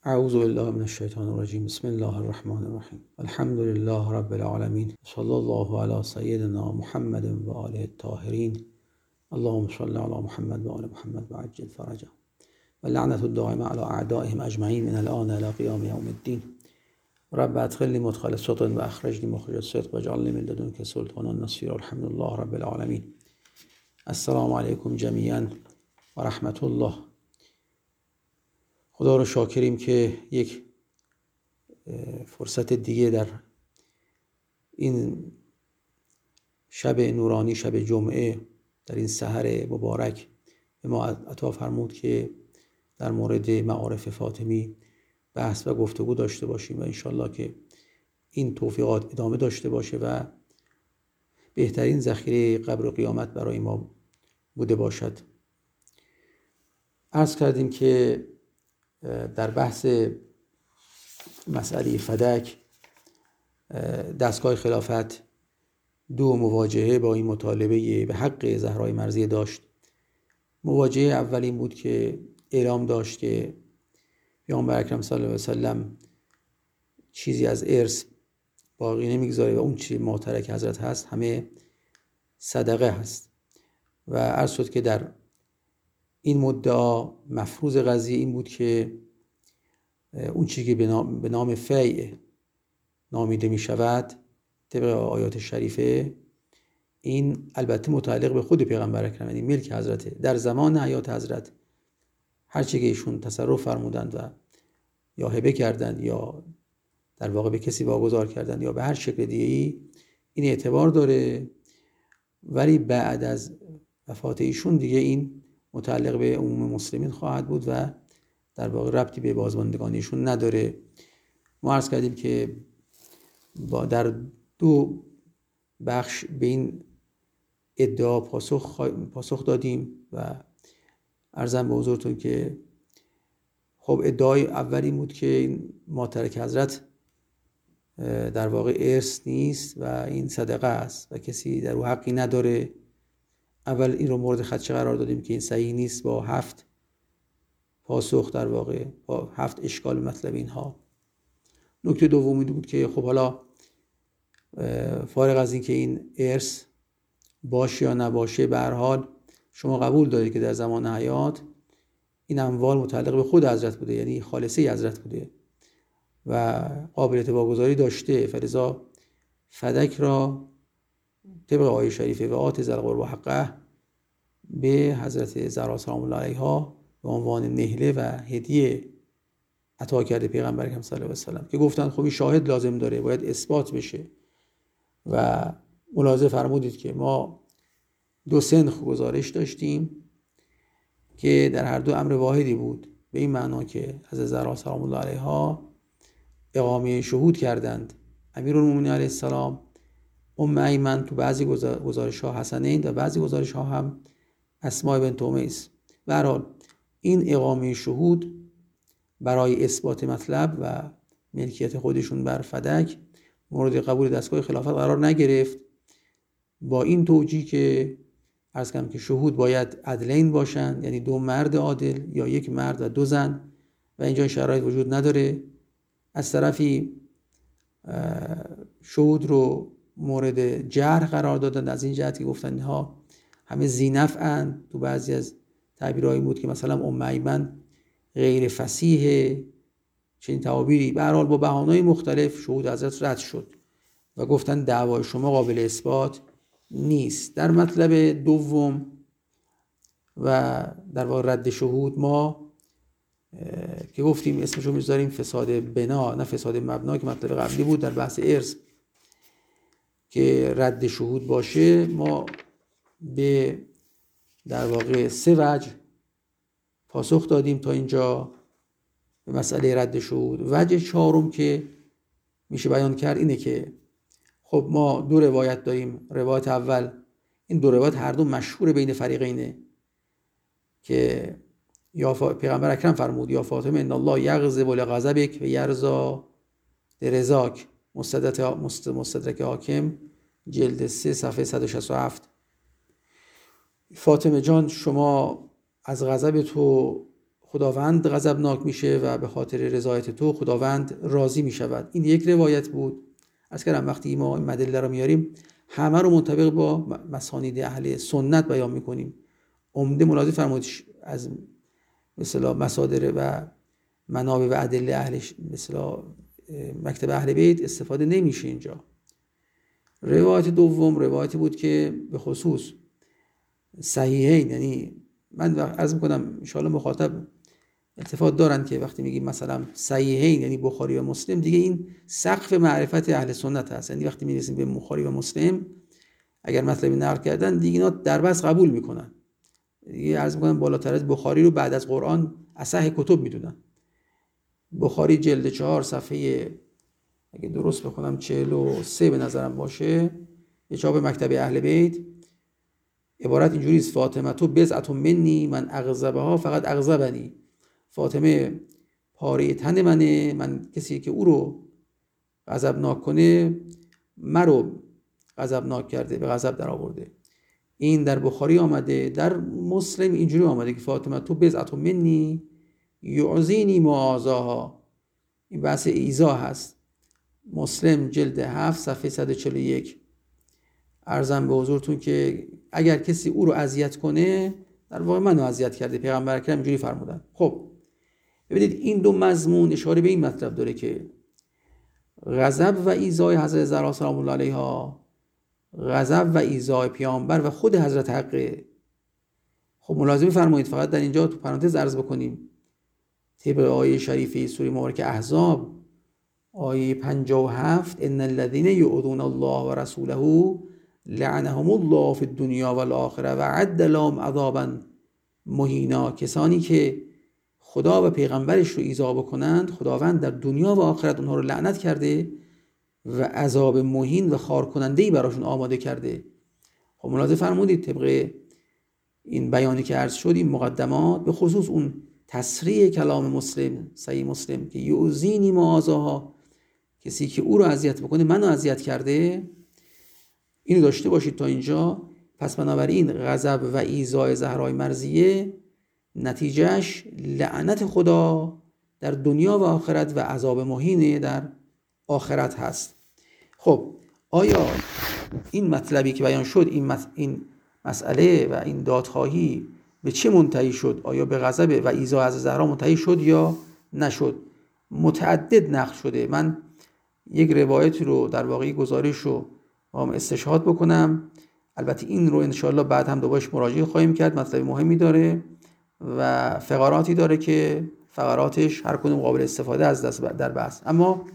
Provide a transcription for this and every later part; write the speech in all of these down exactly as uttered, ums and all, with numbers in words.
اعوذ بالله من الشیطان الرجیم. بسم الله الرحمن الرحیم. الحمد لله رب العالمین. صلی الله علی سیدنا محمد و آله الطاهرین. اللهم صل علی محمد و آل محمد و عجل فرجهم و لعنت الدائمه علی اعدائهم اجمعین من الان الی قیام یوم الدین. رب ادخلنی مدخل صدق و اخرجنی مخرج صدق واجعلنی من لدنک سلطانا نصیرا. الحمد لله رب العالمین. السلام علیکم جمیعا و رحمت الله. خدا رو شاکریم که یک فرصت دیگه در این شب نورانی، شب جمعه، در این سحر مبارک به ما عطا فرمود که در مورد معارف فاطمی بحث و گفتگو داشته باشیم و انشالله که این توفیقات ادامه داشته باشه و بهترین ذخیره قبر و قیامت برای ما بوده باشد. عرض کردیم که در بحث مسئله فدک دستگاه خلافت دو مواجهه با این مطالبه به حق زهرای مرضیه داشت. مواجهه اول این بود که اعلام داشت که پیامبر اکرم صلی الله علیه و سلم چیزی از ارث باقی نمیگذاره و اون چیزی مترک حضرت هست همه صدقه هست و عرض شد که در این مدعا مفروض قضیه این بود که اون چیزی که به نام, به نام فیع نامیده می شود طبق آیات شریفه، این البته متعلق به خود پیغمبر اکرم، یعنی ملک حضرته. در زمان حیات حضرت هر چی که ایشون تصرف فرمودند و یا هبه کردند یا در واقع به کسی واگذار کردند یا به هر شکل دیگه‌ای این اعتبار داره، ولی بعد از وفات ایشون دیگه این متعلق به عموم مسلمین خواهد بود و در واقع ربطی به بازماندگانیشون نداره. ما عرض کردیم که با در دو بخش به این ادعا پاسخ, پاسخ دادیم و عرضم به حضورتون که خب ادعای اولی بود که این ماترک حضرت در واقع ارث نیست و این صدقه است و کسی در او حقی نداره. اول این رو مورد خدشه قرار دادیم که این صحیح نیست با هفت پاسخ، در واقع با هفت اشکال مطلب اینها. نکته دومی بود که خب حالا فارغ از این که این ارث باشه یا نباشه، به هر حال شما قبول دارید که در زمان حیات این اموال متعلق به خود حضرت بوده، یعنی خالصه حضرت بوده و قابلیت واگذاری داشته. فلذا فدک را طبق آیه شریفه و آت ذی القربی حقه به حضرت زهرا سلام الله علیها به عنوان نهله و هدیه عطا کرده پیغمبر اکرم صلی الله علیه و سلم که گفتن خب این شاهد لازم داره، باید اثبات بشه و ملاحظه فرمودید که ما دو سنخ گزارش داشتیم که در هر دو امر واحدی بود، به این معنا که حضرت زهرا سلام الله علیها اقامه شهود کردند، امیرالمومنین علیه السلام، ام ایمن تو بعضی گزارش ها حسنین و بعضی گزارش ها هم اسماء بنت امیس. به هر حال این اقامه شهود برای اثبات مطلب و ملکیت خودشون بر فدک مورد قبول دستگاه خلافت قرار نگرفت، با این توجیه که عرض کردم که شهود باید عدلین باشن، یعنی دو مرد عادل یا یک مرد و دو زن و اینجا شرایط وجود نداره. از طرفی شهود رو مورد جرح قرار دادن از این جهت که گفتن اینها همه ذینفعن. تو بعضی از تعبیرهایی بود که مثلا ام ایمن غیر فصیحه، چنین تعابیری. به هر حال با بهانه‌های مختلف شهود حضرت رد شد و گفتن دعوای شما قابل اثبات نیست. در مطلب دوم و در واقع رد شهود ما که گفتیم اسمشو میذاریم فساد بنا نه فساد مبنا، که مطلب قبلی بود در بحث ارث که رد شهود باشه، ما به در واقع سه وجه پاسخ دادیم تا اینجا به مسئله رد شهود. وجه چهارم که میشه بیان کرد اینه که خب ما دو روایت داریم. روایت اول، این دو روایت هر دو مشهور بین فریقینه که یا پیغمبر اکرم فرمود یا فاطمه ان الله یغضب لغضبک و یرضی لرضاک، مستدرک مستدرک حاکم جلد سه صفحه صد و شصت و هفت. فاطمه جان شما از غضب تو خداوند غضبناک میشه و به خاطر رضایت تو خداوند راضی میشود. این یک روایت بود. از کردم وقتی ما این مدله رو میاریم همه رو منطبق با مسانید اهل سنت بیان میکنیم. عمده ملاحظه فرمایید از مثلا مصادر و منابع و ادله اهل مثلا مکتب اهل بیت استفاده نمیشه اینجا. روایت دوم روایتی بود که به خصوص صحیحین، یعنی من عرض میکنم ان شاءالله مخاطب اتفاق دارن که وقتی میگیم مثلا صحیحین یعنی بخاری و مسلم، دیگه این سقف معرفت اهل سنت هست. یعنی وقتی میرسیم به بخاری و مسلم اگر مطلبی نقل کردن دیگه اینا در بس قبول میکنن، دیگه عرض میکنم بالاتر از بخاری رو بعد از قرآن اصح کتب میدونن. بخاری جلد چهار صفحه اگه درست بخونم چهل و سه به نظرم باشه، یه چاپ مکتب اهل بیت، عبارت اینجوری است: فاطمه تو بضعة منی من اغضبها فقط اغضبنی. فاطمه پاره تن منه، من کسی که او رو غضبناک کنه مرو غضبناک کرده، به غضب در آورده. این در بخاری آمده. در مسلم اینجوری آمده که فاطمه تو بضعة منی یعزینی معاذاها. این بحث ایذا هست. مسلم جلد هفت صفحه صد و چهل و یک. عرضم به حضورتون که اگر کسی او رو اذیت کنه در واقع منو اذیت کرده. پیغمبر اکرم اینجوری فرمودن. خب ببینید این دو مضمون اشاره به این مطلب داره که غضب و ایذای حضرت زهرا سلام الله علیها، غضب و ایذای پیامبر و خود حضرت حق. خب ملاحظه بفرمایید، فقط در اینجا تو پرانتز عرض بکنیم طبق آیه شریفه سوره مبارکه احزاب آیه پنجاه و هفت: ان الذين يؤذون الله ورسوله لعنهم الله فی الدنیا والآخره و اعد لهم عذابا مهینا. کسانی که خدا و پیغمبرش رو ایذا بکنند خداوند در دنیا و آخرت اونها رو لعنت کرده و عذاب مهین و خار کننده‌ای براشون آماده کرده. خب ملاحظه فرمودید طبق این بیانی که عرض شد، این مقدمات، به خصوص اون تصریح کلام مسلم صحیح مسلم که یؤذینی معاذاها، کسی که او رو اذیت بکنه منو اذیت کرده، اینو داشته باشید تا اینجا. پس بنابراین غضب و ایذای زهرای مرضیه نتیجهش لعنت خدا در دنیا و آخرت و عذاب مهین در آخرت هست. خب آیا این مطلبی که بیان شد، این مس... این مسئله و این دادخواهی به چه منتهی شد؟ آیا به غضب و ایذای از زهرا منتهی شد یا نشد؟ متعدد نقل شده. من یک روایتی رو در واقع گزارش رو با هم استشهاد بکنم. البته این رو انشاءالله بعد هم دوبارش مراجعه خواهیم کرد. مطلب مهمی داره و فقراتی داره که فقراتش هر کدوم قابل استفاده از دست در بحث. اما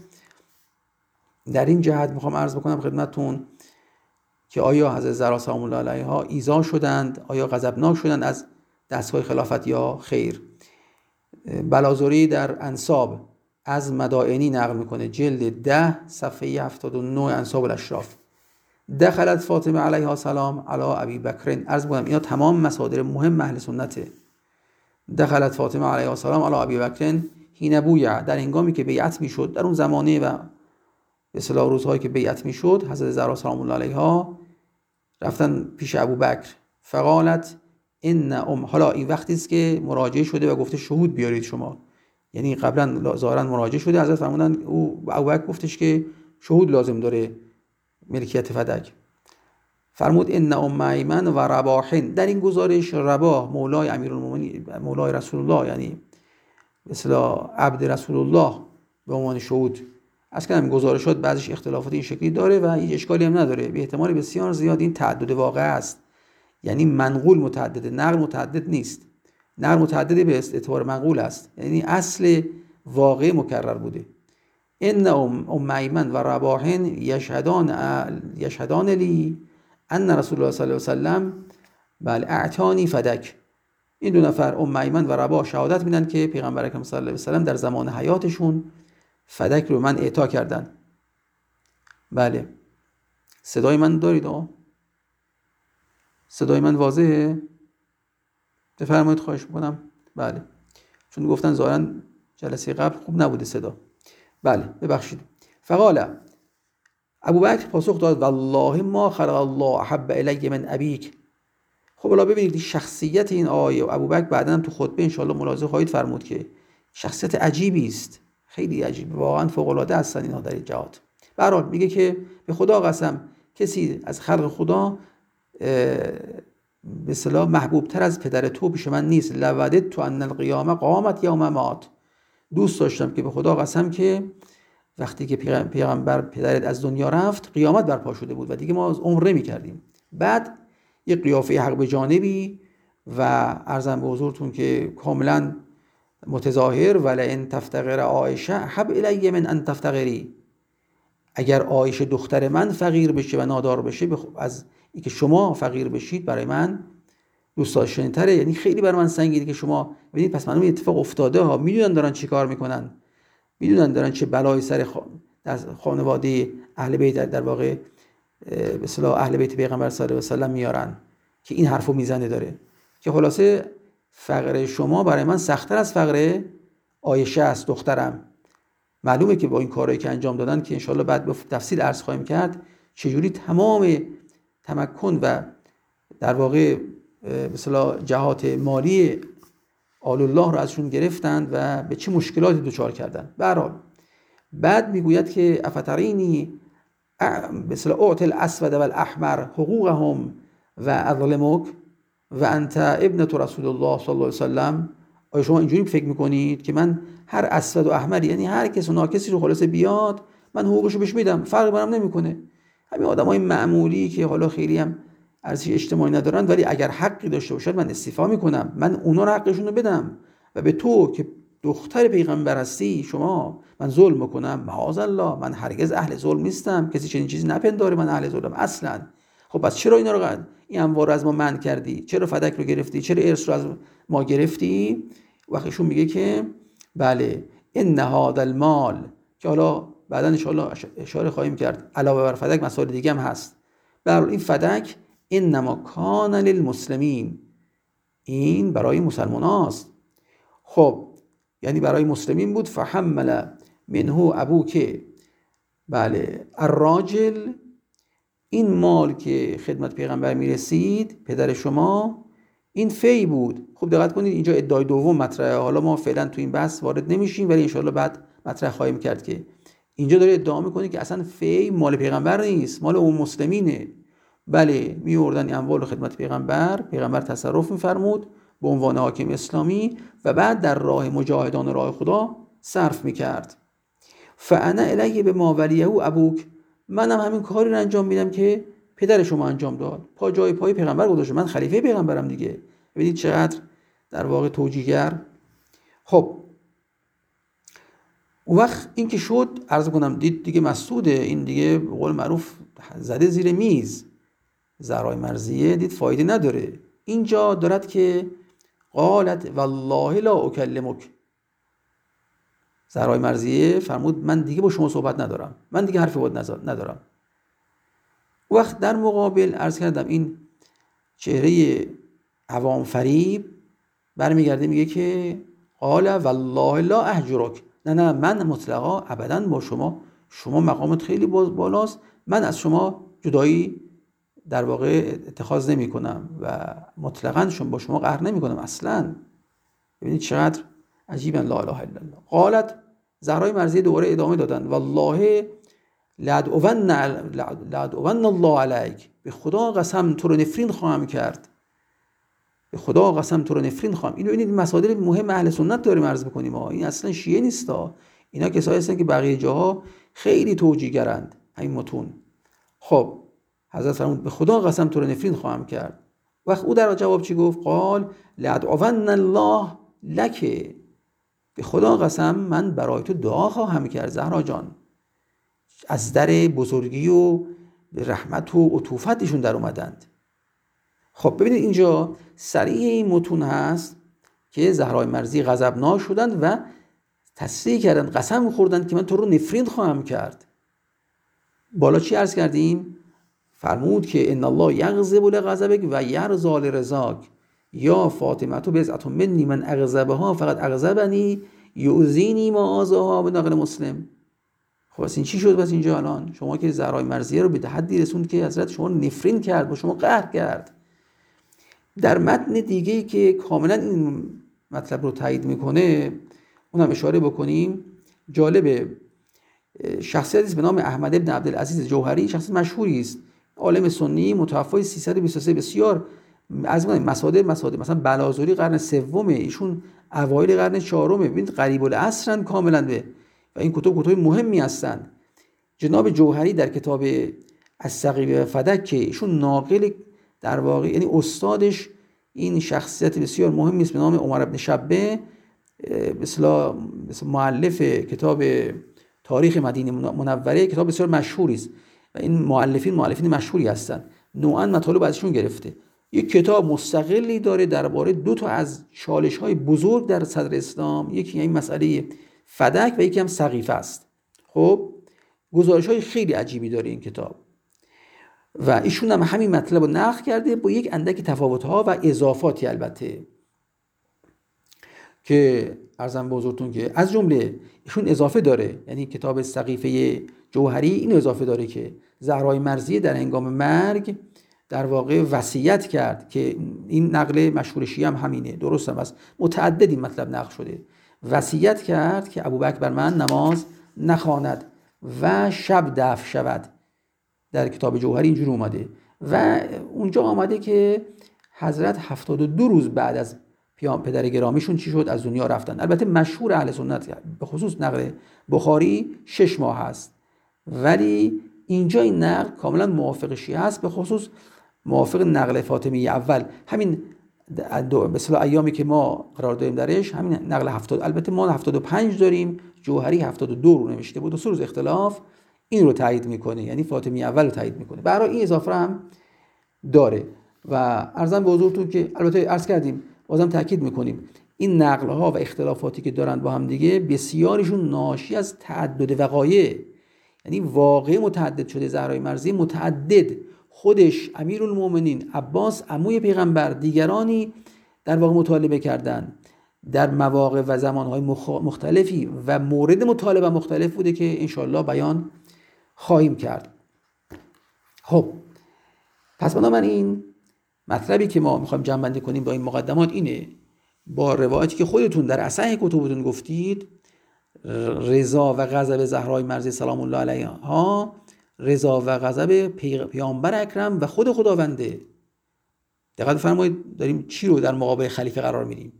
در این جهت میخوام عرض بکنم خدمتتون که آیا حضرت زهرا سلام الله علیها ایذا شدند، آیا غضبناک شدند از دستگاه خلافت یا خیر؟ بلازوری در انساب از مدائنی نقل میکنه جلد ده صفحه هفتاد و نه انساب الاشراف: دخلت فاطمه علیها السلام علی ابی بکر. عرض میکنم اینا تمام مصادر مهم اهل سنته. دخلت فاطمه علیها السلام علی ابی بکر حین بویع، در هنگامی که بیعت میشد، در اون زمانه و به اصطلاح روزهایی که بیعت میشد، حضرت زهرا سلام الله علیها رفتن پیش ابوبکر. فقالت ان ام، حالا این وقتی است که مراجعه شده و گفته شهود بیارید شما، یعنی قبلا ظاهرا مراجعه شده، حضرت فرمودن او ابوبکر گفتش که شهود لازم داره ملکیت فدک. فرمود ان ام ایمن و رباح. در این گزارش رباح مولای امیرالمومنین، مولای رسول الله، یعنی به اصطلاح عبد رسول الله به عنوان شهود. از کنم گزارشات بعضیش اختلافات این شکلی داره و هیچ اشکالی هم نداره. به احتمال بسیار زیاد این تعدد واقع است، یعنی منقول متعدده، نقل متعدد نیست. نقل متعدد به اعتبار منقول است، یعنی اصل واقع مکرر بوده. ان ام ام ایمن و رباح یشهدان یشهدان لی ان رسول الله صلی الله علیه و سلم بل اعطانی فدک. این دو نفر ام ایمن و رباح شهادت میدن که پیغمبر اکرم صلی الله علیه و سلم در زمان حیاتشون فدک رو من اعطا کردن. بله صدای من دارید؟ آه صدای من واضحه؟ بفرمایید خواهش میکنم. بله چون گفتن ظاهرا جلسه قبل خوب نبوده صدا. بله ببخشید. فقال ابوبکر پاسخ داد والله ما خلق الله احب الی من ابیک. خب حالا ببینید شخصیت این آقای ابوبکر بعداً تو خطبه انشالله ملاحظه خواهید فرمود که شخصیت عجیبی است، خیلی عجیب، واقعا فوق العاده هستن اینها در این جهات. به هر حال میگه که به خدا قسم کسی از خلق خدا به اصطلاح محبوب تر از پدر تو پیش من نیست. لوددت ان القیامه قامت یوم مات، دوست داشتم که به خدا قسم که وقتی که پیغمبر پدرت از دنیا رفت قیامت برپا شده بود و دیگه ما عمر نمی‌کردیم. بعد یه قیافه حق به جانبی و عرضم به حضورتون که کاملا متظاهر، ولئن تفتقر عایشه حب الی من ان تفتقری، اگر عایشه دختر من فقیر بشه و نادار بشه از اینکه شما فقیر بشید برای من دوست داشتنی تره. یعنی خیلی برای من سنگینه که شما ببینید. پس معلومه اتفاق افتاده ها، میدونن دارن چی کار میکنن، میدونن دارن چه بلایی سر خانواده اهل بیت در واقع به اصطلاح اهل بیت پیغمبر صلی الله علیه و سلم میارن که این حرفو میزنه داره که خلاصه فقر شما برای من سخت‌تر از فقر عایشه است دخترم. معلومه که با این کارهایی که انجام دادن که انشالله بعد به تفصیل عرض خواهیم کرد چجوری تمام تمکن و در واقع به اصطلاح جهات مالی آل الله رو ازشون گرفتند و به چه مشکلاتی دچار کردن. به هر حال بعد میگوید که افترینی به اصطلاح اعطی الاسود والاحمر حقوقهم و اظلمک و انت ابنة رسول الله صلی الله علیه و سلم. آیا شما اینجوری فکر میکنید که من هر اسود و احمر، یعنی هر کس و ناکسی رو خلاصه بیاد من حقوقشو بهش میدم، فرق برام نمیکنه. همین آدمای معمولی که حالا خیلی هم ارزش اجتماعی ندارن ولی اگر حقی داشته باشن من استیفا میکنم، من اونا رو حقشون رو بدم و به تو که دختر پیغمبر هستی شما من ظلم میکنم؟ معاذ الله، من هرگز اهل ظلم نیستم، کسی چنین چیزی نپنداره من اهل ظلم اصلا. خب پس چرا اینا رو قد این انوار رو از ما منع کردی؟ چرا فدک رو گرفتی؟ چرا ارث رو از ما گرفتی؟ وقتشون میگه که بله ان هذا المال، که حالا بعدا ان شاء الله اشاره خواهیم کرد علاوه بر فدک مسائل دیگه هم هست. به هر حال این فدک انما کان للمسلمین، این برای مسلمان است. خب یعنی برای مسلمین بود. فحمل منه ابوک، بله الراجل، این مال که خدمت پیغمبر میرسید پدر شما این فی بود. خب دقت کنید اینجا ادعای دوم مطرحه. حالا ما فعلا تو این بحث وارد نمیشیم ولی انشاءالله بعد مطرح خواهیم کرد که اینجا داره ادعا میکنه که اصلا فی مال پیغمبر نیست، مال اون مسلمینه. بله میوردن اموال خدمت پیغمبر، پیغمبر تصرف میفرمود به عنوان حاکم اسلامی و بعد در راه مجاهدان راه خدا صرف میکرد. فانا الیه به ما ولیه ابوک، منم همین کاری رو انجام میدم که پدر شما انجام داد، پا جای پای پیغمبر گذاشته، من خلیفه پیغمبرم دیگه. ببینید چقدر در واقع توجیهگر. خب اون وقت این که شد عرض کنم دید دیگه مسعوده، این دیگه به قول معروف زده زیر میز. زهرای مرضیه دید فایده نداره. اینجا دارد که قالت والله لا اکلمک، زهرای مرضیه فرمود من دیگه با شما صحبت ندارم، من دیگه حرفی باید ندارم. وقت در مقابل عرض کردم این چهره عوام فریب برمیگرده میگه که قال والله لا اهجرک، نه نه من مطلقا ابدا با شما، شما مقامت خیلی بالاست، من از شما جدایی در واقع اتخاذ نمی کنم و مطلقا شما با شما قهر نمی کنم اصلا. ببینید چقدر عجیبا. لا اله الا الله. قالت، زهرای مرضیه دوباره ادامه دادن والله لادعون لادعون الله علیک، به خدا قسم تو رو نفرین خواهم کرد، به خدا قسم تو رو نفرین خواهم. اینو ببینید مسائل مهم اهل سنت داریم عرض بکنیم ها، این اصلا شیعه نیستا، اینا کسایی هستن که بقیه جاها خیلی توجیهگرند همین متون. خب حضرت فرمود به خدا قسم تو رو نفرین خواهم کرد. وقت او در جواب چی گفت؟ قال لادعون الله لک، به خدا قسم من برای تو دعا خواهم کرد زهرا جان. از در بزرگی و رحمت و عطوفتشون در اومدند. خب ببینید اینجا صریح این متون هست که زهرای مرضی غضبناک شدند و تصریح کردند، قسم خوردند که من تو رو نفرین خواهم کرد. بالا چی عرض کردیم؟ فرمود که ان الله یغضب لغضبک و یرضی لرضاک، یا فاطمه تو بضعة منی من اغضبها فقط اغضبنی یؤذینی ما آذاها، به نقل مسلم. خب بس این چی شد بس اینجا الان؟ شما که زهرای مرضیه رو به حدی رسوند که حضرت شما نفرین کرد، با شما قهر کرد. در متن دیگه‌ای که کاملا این مطلب رو تایید میکنه اونم اشاره بکنیم. جالبه، شخصیتی است به نام احمد بن عبدالعزیز جوهری، شخصیت مشهوری است، عالم سنی متوفای سیصد و بیست و سه، بسیار از مصادر مصادر مثلا بلازوری قرن سومه، ایشون اوایل قرن چهارمه. ببینید قریب العصرن کاملا به و این کتب کتب مهمی هستند. جناب جوهری در کتاب السقیبه و فدک که ایشون ناقل در واقع یعنی استادش این شخصیت بسیار مهمی است به نام عمر بن شبه، مثلا مؤلف کتاب تاریخ مدینه منوره، کتاب بسیار مشهوری است و این مؤلفین مؤلفین مشهوری هستند. نوعاً مطالب ازشون گرفته. یک کتاب مستقلی داره درباره دو تا از چالش‌های بزرگ در صدر اسلام، یکی این مسئله فدک و یکی هم سقیفه است. خب گزارش‌های خیلی عجیبی داره این کتاب و ایشون هم همین مطلب رو نقل کرده با یک اندکی تفاوت‌ها و اضافاتی البته که عرضم به حضورتون که از جمله ایشون اضافه داره، یعنی کتاب سقیفه جوهری این اضافه داره که زهرای مرضیه در هنگام مرگ در واقع وصیت کرد که این نقل مشهور شیعه هم همینه، درست هم است، متعدد این مطلب نقل شده. وصیت کرد که ابوبکر بر من نماز نخواند و شب دفن شود. در کتاب جوهری اینجوری اومده و اونجا آمده که حضرت هفتاد و دو روز بعد از پیام پدر گرامیشون چی شد؟ از دنیا رفتن. البته مشهور اهل سنت به خصوص نقل بخاری شش ماه هست، ولی اینجا این نقل کاملا موافق شیعه است، به خصوص موافق نقل فاطمی اول. همین مثلا ایامی که ما قرار داریم درش همین نقل هفتاد، البته ما هفتاد و پنج داریم، جوهری هفتاد و دو رو نوشته بود و سه روز اختلاف این رو تایید میکنه، یعنی فاطمی اول رو تایید میکنه. برای این اضافه هم داره و عرضم به حضورتون که البته عرض کردیم بازم تاکید میکنیم این نقل ها و اختلافاتی که دارن با هم دیگه بسیارشون ناشی از تعدد وقایع، یعنی واقع متعدد شده. زهرای مرضی متعدد، خودش امیرالمومنین عباس عموی پیغمبر، دیگرانی در واقع مطالبه کردن در مواقع و زمانهای مختلفی و مورد مطالبه مختلف بوده که انشاءالله بیان خواهیم کرد. خب پس بنابراین مطلبی که ما میخوایم جمع بندی کنیم با این مقدمات اینه، با روایتی که خودتون در اصح کتبتون گفتید رضا و غضب زهرای مرضی سلام الله علیها، رضا و غضب پیامبر اکرم و خود خداونده. دقت فرمایید داریم چی رو در مقابل خلیفه قرار میدیم،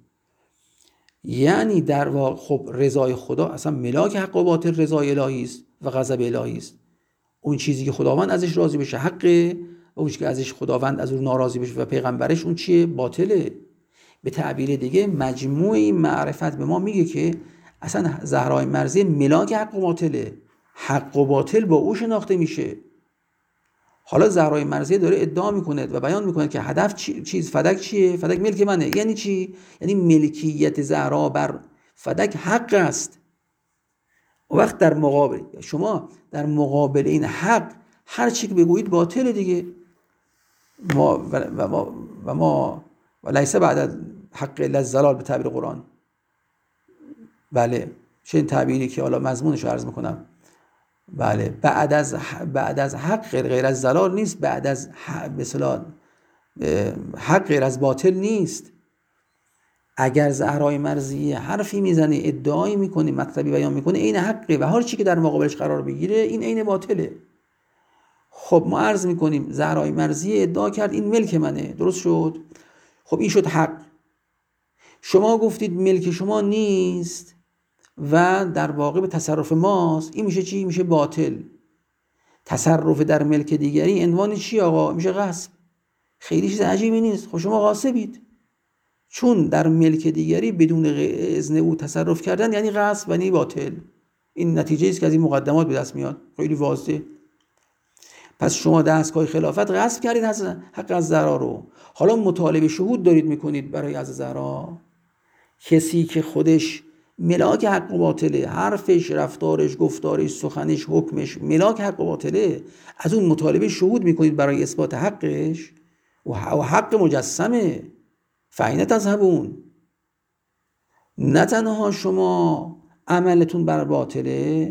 یعنی در واقع خب رضای خدا اصلا ملاک حق و باطل رضای الهی است و غضب الهی است. اون چیزی که خداوند ازش راضی بشه حقه و اون چیزی که ازش خداوند از اون ناراضی بشه و پیغمبرش اون چیه؟ باطله. به تعبیر دیگه مجموع این معرفت به ما میگه که اصلا زهرای مرضی ملاک حق و باطله، حق و باطل با او شناخته میشه. حالا زهرای مرضی داره ادعا میکنه و بیان میکنه که هدف چی؟ چیز فدک چیه؟ فدک ملک منه. یعنی چی؟ یعنی ملکیت زهرا بر فدک حق است. و وقت در مقابل شما در مقابل این حق هر چی که بگویید باطله دیگه. ما و ما و ما و لیس بعد حق الا الضلال به تعبیر قرآن. بله چه این تعبیری که حالا مضمونش رو عرض میکنم. بله بعد از بعد از حق غیر از ضلال نیست، بعد از مثلا حق غیر از باطل نیست. اگر زهرای مرضی حرفی میزنه، ادعایی میکنه، مطلبی بیان میکنه این حقه و هر چی که در مقابلش قرار بگیره این عین باطله. خب ما عرض میکنیم زهرای مرضی ادعا کرد این ملک منه، درست شد؟ خب این شد حق. شما گفتید ملک شما نیست و در واقع به تصرف ماست، این میشه چی؟ میشه باطل. تصرف در ملک دیگری عنوان چی آقا؟ میشه غصب. خیلی چیز عجیبی نیست. خب شما غاصبید، چون در ملک دیگری بدون اذن او تصرف کردن یعنی غصب و یعنی باطل. این نتیجه است که از این مقدمات به دست میاد، خیلی واضحه. پس شما دستگاه خلافت غصب کردید حق از زهرا رو. حالا مطالبه شهود دارید میکنید برای از زهرا. کسی که خودش ملاک حق و باطله، حرفش، رفتارش، گفتارش، سخنش، حکمش ملاک حق و باطله، از اون مطالبه شهود میکنید برای اثبات حقش و حق مجسمه. فاین تذهبون. نه تنها شما عملتون بر باطله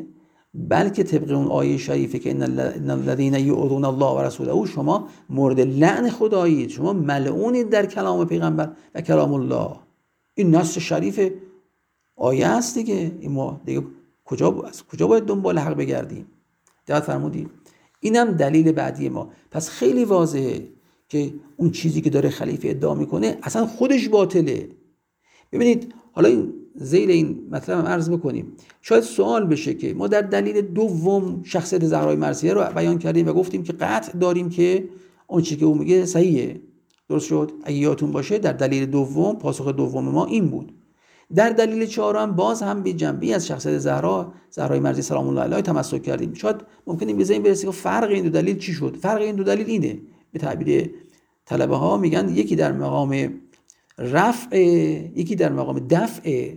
بلکه طبق اون آیه شریفه که ان الذین یؤذون الله و رسوله، شما مورد لعن خدایید، شما ملعونید در کلام پیغمبر و کلام الله. این نص شریف آیه است دیگه. این ما دیگه کجا از کجا باید دنبال حق بگردیم؟ دقت فرمودید؟ اینم دلیل بعدی ما. پس خیلی واضحه که اون چیزی که داره خلیفه ادعا میکنه اصلا خودش باطله. ببینید حالا این ذیل این مطلب هم عرض بکنیم. شاید سوال بشه که ما در دلیل دوم شخصیت زهرای مرضیه رو بیان کردیم و گفتیم که قطع داریم که اون چیزی که او میگه صحیحه. درست شد؟ اگه یادتون باشه در دلیل دوم، پاسخ دوم ما این بود. در دلیل چهارم باز هم به جنبه‌ای از شخصیت زهرا زهرای مرضیه سلام الله علیها تمسک کردیم. شاید ممکنه به ذهن برسه که فرق این دو دلیل چی شد؟ فرق این دو دلیل اینه. به تعبیر طلبه ها میگن یکی در مقام رفع، یکی در مقام دفع.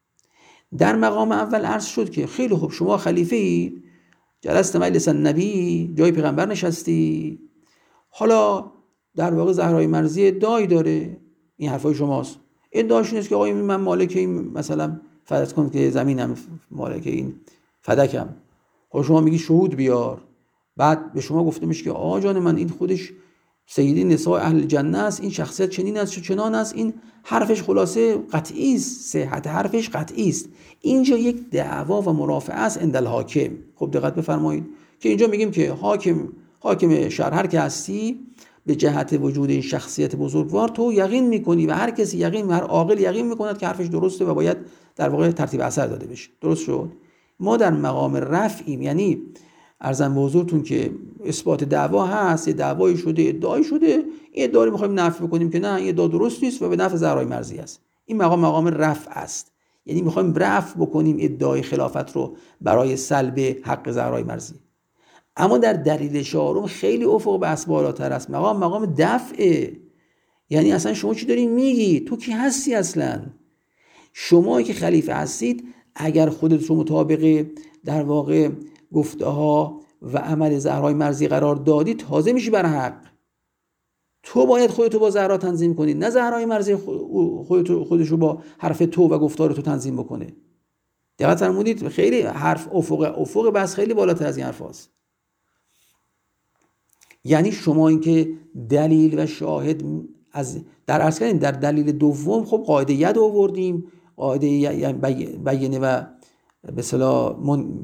در مقام اول عرض شد که خیلی خوب، شما خلیفه اید، جلست مجلس النبی، جای پیغمبر نشستی، حالا در واقع زهرای مرضیه ادعایی داره، این حرفای شماست. ادعاش اینه که آقای من مالک این مثلا فرض کن که زمینم مالک این فدکم، خب شما میگی شهود بیار، بعد به شما گفته میشه که آقا جان من این خودش سیدی نساء اهل جنه است، این شخصیت چنین است چنان است، این حرفش خلاصه قطعی است، صحت حرفش قطعی است. اینجا یک دعوا و مرافعه است عند الحاکم. خب دقت بفرمایید که اینجا میگیم که حاکم حاکم شهر هر که هستی به جهت وجود این شخصیت بزرگوار تو یقین میکنی و هر کسی یقین، هر عاقل یقین میکند که حرفش درسته و باید در واقع ترتیب اثر داده بشه. درست شد؟ ما در مقام رفعیم، یعنی عرضم به حضورتون که اثبات دعوا هست، یه دعوایی شده، ادعایی شده، این ادعا رو می‌خوایم نفی بکنیم که نه این ادعا درست نیست و به نفع زهرای مرضیه است. این مقام مقام رفع است، یعنی می‌خوایم رفع بکنیم ادعای خلافت رو برای سلب حق زهرای مرضیه. اما در دلیل چهارم خیلی افق بحث بالاتر است، مقام مقام دفعه. یعنی اصلا شما چی داری میگی؟ تو کی هستی اصلا؟ شمایی که خلیفه هستید اگر خودت رو مطابق در واقع گفته ها و عمل زهرای مرضیه قرار دادی، تازه میشی بر حق. تو باید خودتو با زهرا تنظیم کنی، نه زهرای مرضیه خودتو خودشو با حرف تو و گفتار تو تنظیم بکنه. دقت فرمودید؟ خیلی حرف افق افق بس خیلی بالاتر از این حرفاست. یعنی شما اینکه دلیل و شاهد از در عرض کردیم در دلیل دوم خب قاعده ید آوردیم، قاعده یعنی بیینه و به اصطلاح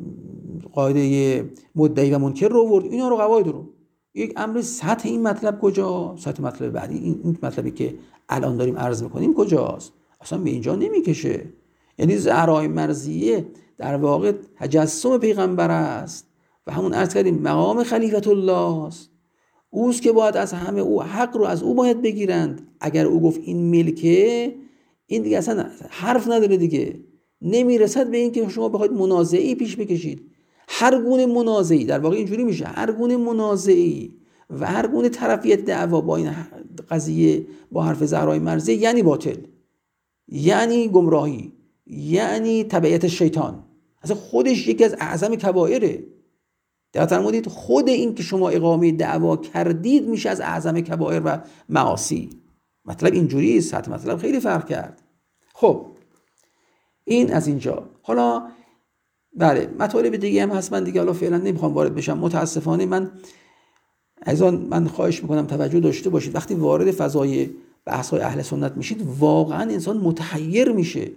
قاعده مدعی و منکر رو آورد، اینا رو قواعد رو. یک امر سطح این مطلب کجا؟ سطح مطلب بعدی این مطلبی که الان داریم عرض میکنیم کجاست؟ اصلا به اینجا نمیکشه. یعنی زهرای مرضیه در واقع تجسم پیغمبر است و همون عرض کردیم مقام خلیفت الله است. اوست که باید از همه او حق رو از او باید بگیرند. اگر او گفت این ملکه، این دیگه اصلا حرف نداره دیگه، نمیرسد به این که شما بخواید منازعی پیش بکشید. هر گونه منازعی در واقع اینجوری میشه، هر گونه منازعی و هر گونه طرفیت دعوا با این قضیه با حرف زهرای مرضیه یعنی باطل، یعنی گمراهی، یعنی تبعیت شیطان. اصلا خودش یکی از اعظم کبائره. دقت فرمودید؟ خود این که شما اقامه دعوا کردید میشه از اعظم کبائر و معاصی. مطلب اینجوری است، سطح مطلب خیلی فرق کرد. خب این از اینجا. حالا بله مطالب دیگه هم هست، من دیگه حالا فعلا نمیخوام وارد بشم. متاسفانه من عزیزان من خواهش میکنم توجه داشته باشید، وقتی وارد فضای بحث‌های اهل سنت میشید واقعا انسان متحیر میشه،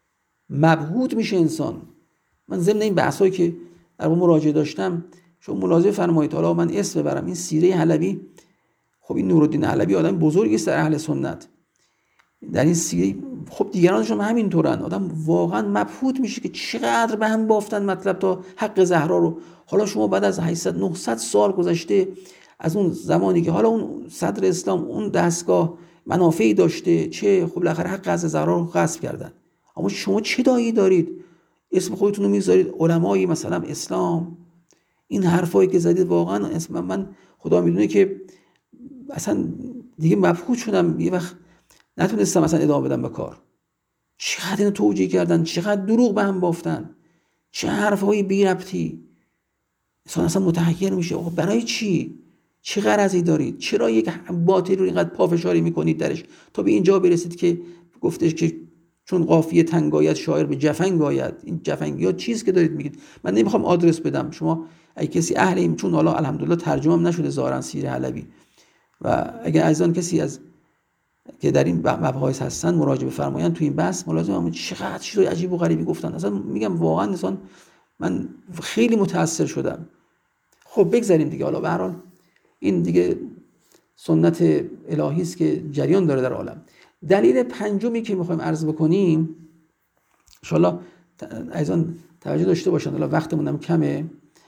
مبهوت میشه انسان. من ضمن این بحثایی که در مراجعه داشتم شما ملاحظه فرمایید، حالا من اسم ببرم، این سیره حلبی، خب این نورالدین حلبی آدم بزرگی است در اهل سنت، در این سیره خب دیگرانشون همینطورن، آدم واقعا مبهوت میشه که چقدر به هم بافتن مطلب تا حق زهرا رو. حالا شما بعد از هشتصد نهصد سال گذشته از اون زمانی که حالا اون صدر اسلام اون دستگاه منافعی داشته، چه خب بالاخره حق از زهرا رو غصب کردن، اما شما چه دایی دارید اسم خودتون رو میذارید علمای مثلا اسلام؟ این حرفایی که زدید واقعا اسم من خدا میدونه که اصلا دیگه مبهوت شدم، یه وقت نتونستم اصلا ادامه بدم به کار. چقدر اینو توجیه کردن، چقدر دروغ به هم بافتن، چه حرفای بی ربطی. انسان اصلا متحیر میشه برای چی؟ چه غرضی دارید؟ چرا یک باطل رو اینقدر پافشاری میکنید درش تا به اینجا برسید که گفتش که چون قافیه تنگ آید شاعر به جفنگ آید. این جفنگی ها چیز که دارید میگید، من نمیخوام آدرس بدم، شما اگه کسی اهل این، چون حالا الحمدلله ترجمه هم نشده ظاهرا سیر حلبی، و اگر عزیزان کسی از که در این مباحث هستن مراجعه بفرمایند تو این بحث، ملازمم چقدر چیزای عجیب و غریبی گفتن، اصلا میگم واقعا انسان من خیلی متاثر شدم. خب بگذاریم دیگه، حالا به هر حال این دیگه سنت الهی است که جریان داره در عالم. دلیل پنجمی که میخوایم عرض بکنیم ان شاءالله عزیزان توجه داشته باشند، حالا وقتمون هم کمه.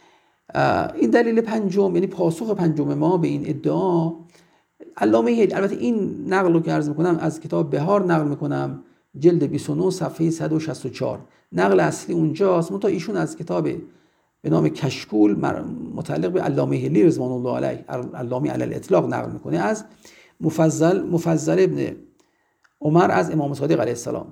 این دلیل پنجم، یعنی پاسخ پنجم ما به این ادعا، علامه هیلی، البته این نقل رو که عرض میکنم از کتاب بهار نقل میکنم، جلد بیست و نه صفحه صد و شصت و چهار، نقل اصلی اونجاست، منتها ایشون از کتاب به نام کشکول متعلق به علامه هیلی رضوان الله علیه، علامه علی الاطلاق نقل میکنه از مفضل مفضل ابن عمر از امام صادق علیه السلام.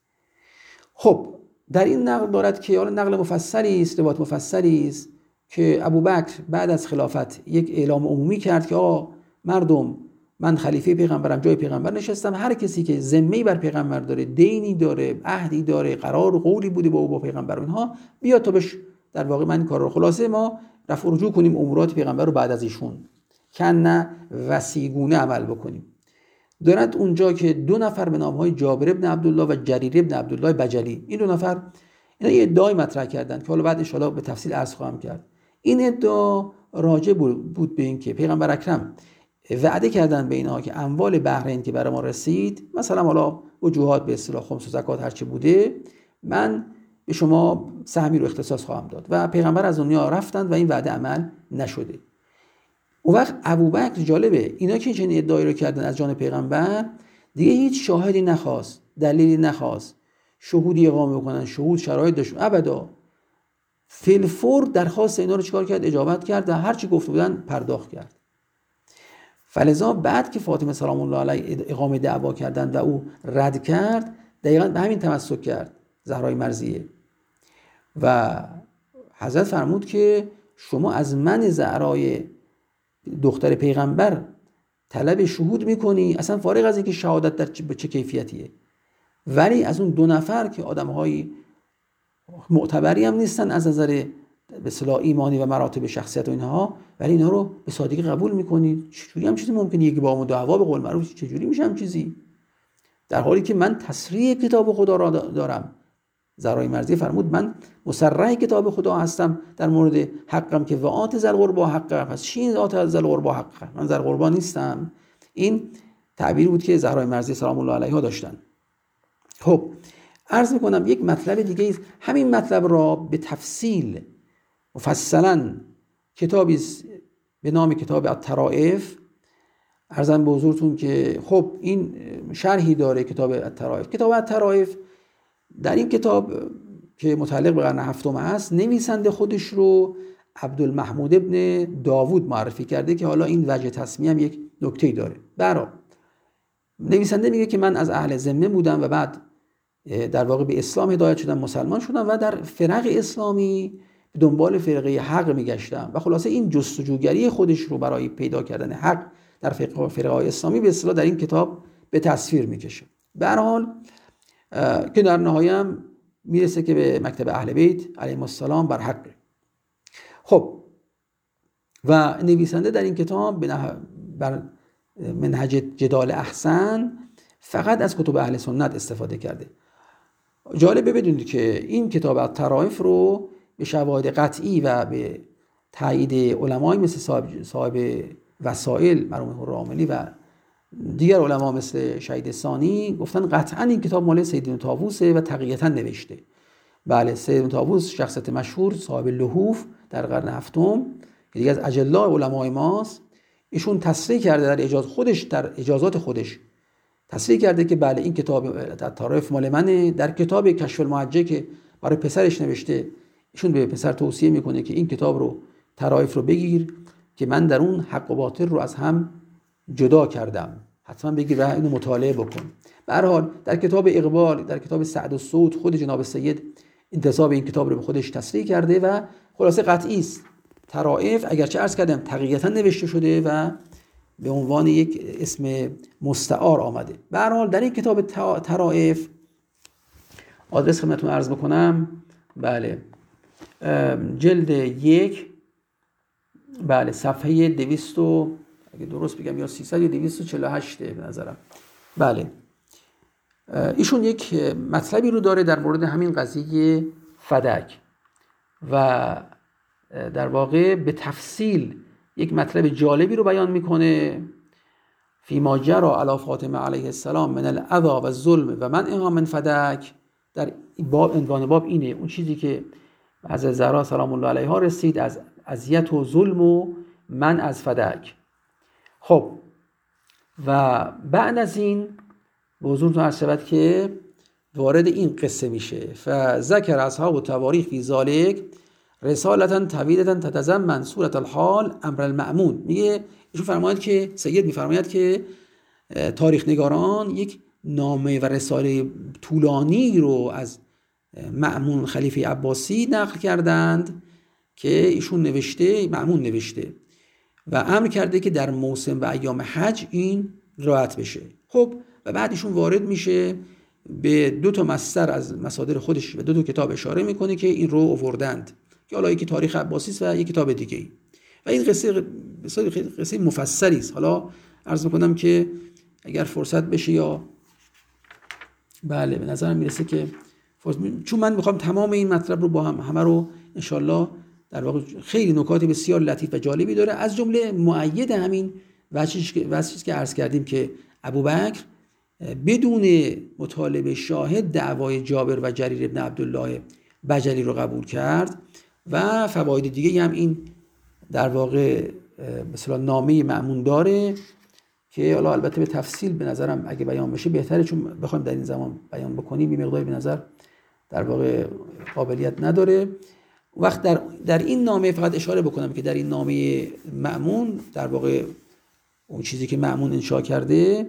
خب در این نقل دارد که حالا نقل مفصلی است، روایت مفصلی است که ابوبکر بعد از خلافت یک اعلام عمومی کرد که آقا مردم، من خلیفه پیغمبرم، جای پیغمبر نشستم، هر کسی که ذمه‌ای بر پیغمبر داره، دینی داره، عهدی داره، قرار و قولی بوده با او با پیغمبر اینها، بیا تا بش در واقع من این کار رو، خلاصه ما رفع و رجوع کنیم امورات پیغمبر رو بعد از ایشون، کن وصیگونه عمل بکنیم. دارد اونجا که دو نفر به نام‌های جابر ابن عبدالله و جریر ابن عبدالله بجلی، این دو نفر اینا یه ادعای مطرح کردن که حالا بعد ان شاءالله به تفصیل عرض خواهم کرد. این ادعا راجع بود به این که پیغمبر اکرم وعده کردن به اینها که اموال بحرین که برای ما رسید، مثلا حالا وجوهات به اصطلاح خمس و زکات هرچی بوده، من به شما سهمی رو اختصاص خواهم داد، و پیغمبر از دنیا رفتند و این وعده عمل نشده. اون وقت ابوبکر، جالبه اینا که چنین ادعایی رو کردن از جان پیغمبر، دیگه هیچ شاهدی نخواست، دلیلی نخواست، شهودی اقامه بکنن، شهود شرایط داشت ابدا، فیلفور درخواست اینا رو چیکار کرد؟ اجابت کرد و هر چی گفته بودن پرداخت کرد. فلذا بعد که فاطمه سلام الله علیها اقامه دعوا کردن و او رد کرد، دقیقاً به همین تمسک کرد زهرای مرضیه و حضرت فرمود که شما از من زهرای دختر پیغمبر طلب شهود میکنی، اصلا فارغ از اینکه شهادت در چه, چه کیفیتیه، ولی از اون دو نفر که آدم‌های معتبری هم نیستن از نظر به اصطلاح ایمانی و مراتب شخصیت و اینها، ولی اینا رو به سادگی قبول میکنی؟ چجوری هم چیزی ممکنه؟ یکی با ما دعوا به قول معروف، چجوری میشه هم چیزی؟ در حالی که من تصریح کتاب خدا را دارم. زهرای مرضیه فرمود من مصرح کتاب خدا هستم در مورد حقم که وآت ذی القربی حقه، پس چی آت ذی القربی حقه؟ من ذی القربی نیستم. این تعبیری بود که زهرای مرضیه سلام الله علیها داشتن. خب عرض میکنم یک مطلب دیگه، همین مطلب را به تفصیل مفصلا کتابی به نام کتاب الطرائف عرضم به حضورتون که خب این شرحی داره کتاب الطرائف. کتاب الطرائف، در این کتاب که متعلق به قرن هفتم است، نویسنده خودش رو عبدالمحمود ابن داوود معرفی کرده که حالا این وجه تسمیه هم یک نکته‌ای داره. برای نویسنده میگه که من از اهل ذمه بودم و بعد در واقع به اسلام هدایت شدم، مسلمان شدم و در فرق اسلامی به دنبال فرقه حق میگشتم و خلاصه این جستجوگری خودش رو برای پیدا کردن حق در فرقه اسلامی به اصطلاح در این کتاب به تصویر میکشه. به هر حال که در نهایت هم میرسه که به مکتب اهل بیت علیهم السلام بر حق. خب و نویسنده در این کتاب بر منهج جدال احسن فقط از کتب اهل سنت استفاده کرده. جالبه بدونید که این کتاب الطرائف رو به شواهد قطعی و به تایید علمای مثل صاحب, صاحب وسائل مرحوم راملی و دیگر علما مثل شهید ثانی گفتن قطعا این کتاب مال سید بن طاووسه و تقیتا نوشته. بله، سید بن طاووس شخصیت مشهور صاحب لحوف در قرن هفتم که دیگه از اجلاء علمای ماست، ایشون تصریح کرده در اجاز خودش در اجازات خودش تصریح کرده که بله این کتاب الطرائف مال منه. در کتاب کشف المحجه که برای پسرش نوشته، ایشون به پسر توصیه میکنه که این کتاب رو طرائف رو بگیر که من در اون حق و باطل رو از هم جدا کردم، حتما بگیر و اینو مطالعه بکن. به هر حال در کتاب اقبال، در کتاب سعد الصوت، خود جناب سید انتساب این کتاب رو به خودش تصریح کرده و خلاصه قطعی است طرائف اگرچه عرض کردم تقیتا نوشته شده و به عنوان یک اسم مستعار آمده. به هر حال در این کتاب طرائف آدرس خدمتتون عرض بکنم. بله جلد یک، بله صفحه دویست و اگه درست بگم یا سیصد یا دویست و چهل و هشت به نظرم. بله ایشون یک مطلبی رو داره در مورد همین قضیه فدک و در واقع به تفصیل یک مطلب جالبی رو بیان میکنه. فی ما جری علی فاطمه علیه السلام من الاذی و الظلم و منعها من فدک. در باب عنوان باب اینه، اون چیزی که از زهرا سلام الله علیها رسید از اذیت و ظلم و من از فدک. خب و بعد از این به حضورتون عرض شود که وارد این قصه میشه. فذکر اصحاب التواریخ فی ذالک رسالتا طویلتا تتضمن صورت الحال امر المأمون. میگه ایشون فرماید که سید میفرماید که تاریخ نگاران یک نامه و رساله طولانی رو از مأمون خلیفه عباسی نقل کردند که ایشون نوشته، مأمون نوشته و امر کرده که در موسم و ایام حج این رعایت بشه. خب و بعد ایشون وارد میشه به دو تا مصدر از مصادر خودش و دو تا کتاب اشاره میکنه که این رو آوردند که حالا یکی تاریخ عباسی است و یک کتاب دیگه ای و این قصه قصه مفصلی است. حالا عرض میکنم که اگر فرصت بشه یا بله به نظرم میرسه که چون من میخوام تمام این مطلب رو با هم همه رو انشالله در واقع خیلی نکات بسیار لطیف و جالبی داره، از جمله مؤید همین وجهی که عرض کردیم که ابوبکر بدون مطالبه شاهد دعوای جابر و جریر ابن عبدالله بجلی رو قبول کرد و فواید دیگه هم این در واقع مثلا نامه مأمون داره که حالا البته به تفصیل به نظرم اگه بیان بشه بهتره، چون بخوایم در این زمان بیان بکنیم این مقداری به نظر در واقع قابلیت نداره. وقت در در این نامه فقط اشاره بکنم که در این نامه مأمون در واقع اون چیزی که مأمون انشا کرده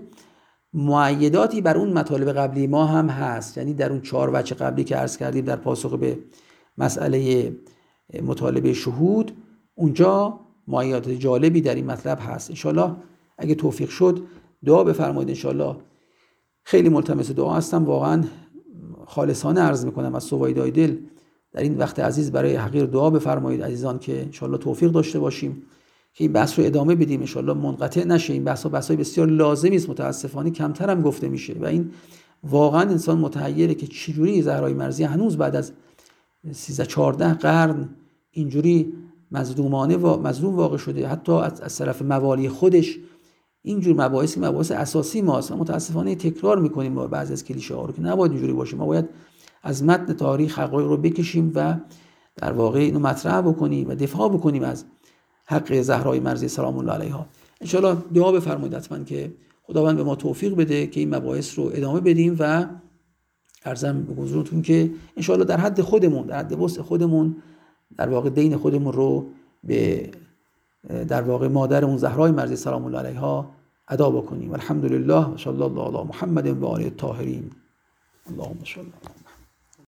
مؤیداتی بر اون مطالب قبلی ما هم هست، یعنی در اون چهار وجه قبلی که عرض کردیم در پاسخ به مسئله مطالبه شهود اونجا مؤیدات جالبی در این مطلب هست. انشالله اگه توفیق شد دعا بفرمایید. انشالله خیلی ملتمس دعا هستم، واقعا خالصانه عرض میکنم از سوایدای دل در این وقت عزیز برای حقیر دعا بفرمایید عزیزان که انشالله توفیق داشته باشیم که این بحث رو ادامه بدیم، انشالله منقطع نشه. این بحث ها بحث های بسیار لازمی است، متاسفانه کمتر هم گفته میشه و این واقعا انسان متحیره که چجوری زهرای مرضیه هنوز بعد از سیزده چهارده قرن اینجوری مظلومانه و مظلوم واقع شده، حتی از, از طرف موالی خودش. اینجور مباحثی مباحث اساسی ماست و متاسفانه تکرار میکنیم با بعضی از کلیشه ها رو که نباید اینجوری باشه. ما باید از متن تاریخ حقایق رو بکشیم و در واقع اینو مطرح بکنیم و دفاع بکنیم از حق زهرای مرضیه سلام الله علیها. ان شاء الله دعا بفرمایید حتما که خداوند به ما توفیق بده که این مباحث رو ادامه بدیم و عرضم به حضورتون که ان شاء الله در حد خودمون، در حد وسع خودمون در واقع دین خودمون رو به در واقع مادرمون زهرای مرضیه سلام الله علیها ادا بکنیم. الحمدلله و صلی الله علی محمد و آله الطاهرین. اللهم صل